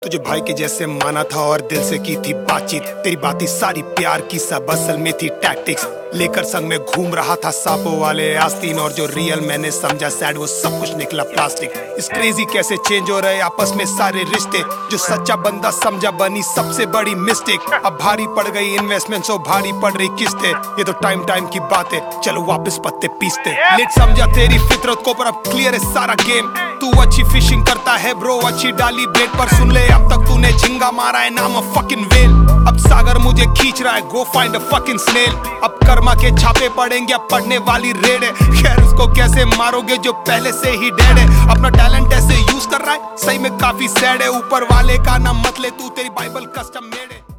तुझे भाई के जैसे माना था और दिल से की थी बातचीत। तेरी बातें सारी प्यार की, सब असल में थी टैक्टिक्स। लेकर संग में घूम रहा था सांपों वाले आस्तीन, और जो रियल मैंने समझा सैड वो सब कुछ निकला प्लास्टिक। इस क्रेजी कैसे चेंज हो रहे आपस में सारे रिश्ते, जो सच्चा बंदा समझा बनी सबसे बड़ी मिस्टेक। अब भारी पड़ गई इन्वेस्टमेंट, सो भारी पड़ रही किस्तें। ये तो टाइम की बात है, चलो वापस पत्ते पीसते। लेट समझा तेरी फितरत को, पर अब क्लियर है सारा गेम। तू अच्छी फिशिंग करता है ब्रो, अच्छी डाली बेट पर, सुन ले अब तक तूने झिंगा मारा है, नाम अ फकिंग वेल। अब सागर मुझे खींच रहा है, go find a fucking snail. अब कर्मा के छापे पड़ेंगे, अब पड़ने वाली रेड है। खैर उसको कैसे मारोगे जो पहले से ही डेड है। अपना टैलेंट ऐसे यूज कर रहा है, सही में काफी सैड है। ऊपर वाले का नाम मत ले तू, तेरी बाइबल कस्टम मेड है।